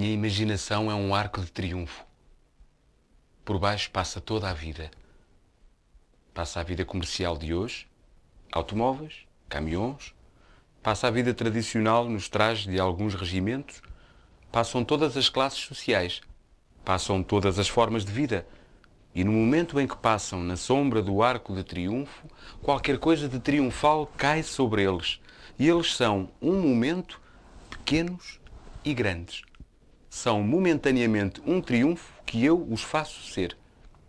minha imaginação é um arco de triunfo. Por baixo passa toda a vida. Passa a vida comercial de hoje, automóveis, caminhões, passa a vida tradicional nos trajes de alguns regimentos, passam todas as classes sociais, passam todas as formas de vida. E no momento em que passam na sombra do arco de triunfo, qualquer coisa de triunfal cai sobre eles. E eles são, um momento, pequenos e grandes. São momentaneamente um triunfo que eu os faço ser.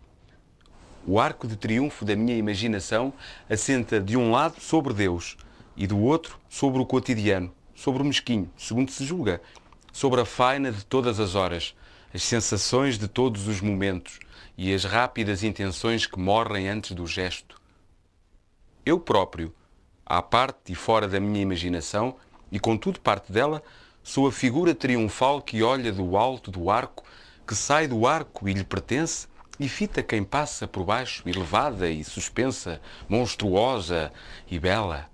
O arco de triunfo da minha imaginação assenta de um lado sobre Deus e do outro sobre o cotidiano, sobre o mesquinho, segundo se julga, sobre a faina de todas as horas, as sensações de todos os momentos e as rápidas intenções que morrem antes do gesto. Eu próprio, à parte e fora da minha imaginação, e contudo parte dela, sou a figura triunfal que olha do alto do arco, que sai do arco e lhe pertence, e fita quem passa por baixo, elevada e suspensa, monstruosa e bela.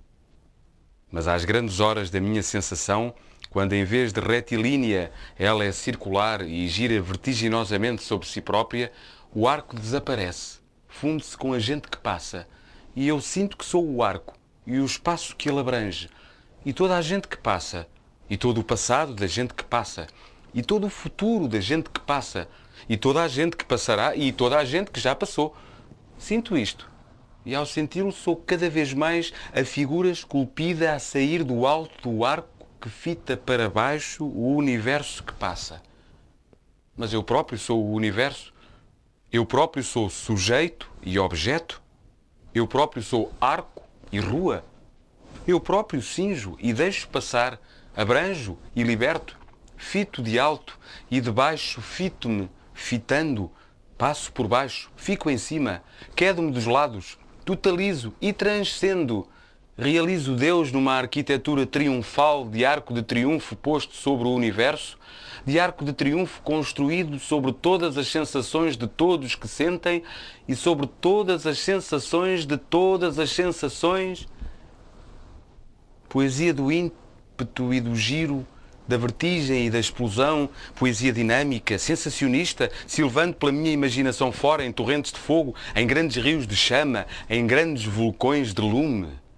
Mas às grandes horas da minha sensação, quando em vez de retilínea ela é circular e gira vertiginosamente sobre si própria, o arco desaparece, funde-se com a gente que passa, e eu sinto que sou o arco e o espaço que ele abrange, e toda a gente que passa, e todo o passado da gente que passa, e todo o futuro da gente que passa, e toda a gente que passará, e toda a gente que já passou. Sinto isto. E ao senti-lo sou cada vez mais a figura esculpida a sair do alto do arco que fita para baixo o universo que passa. Mas eu próprio sou o universo. Eu próprio sou sujeito e objeto. Eu próprio sou arco e rua. Eu próprio cinjo e deixo passar, abranjo e liberto, fito de alto e de baixo fito-me, fitando, passo por baixo, fico em cima, quedo-me dos lados, totalizo e transcendo. Realizo Deus numa arquitetura triunfal de arco de triunfo posto sobre o universo, de arco de triunfo construído sobre todas as sensações de todos que sentem e sobre todas as sensações de todas as sensações. Poesia do ímpeto e do giro, da vertigem e da explosão, poesia dinâmica, sensacionista, se levando pela minha imaginação fora em torrentes de fogo, em grandes rios de chama, em grandes vulcões de lume.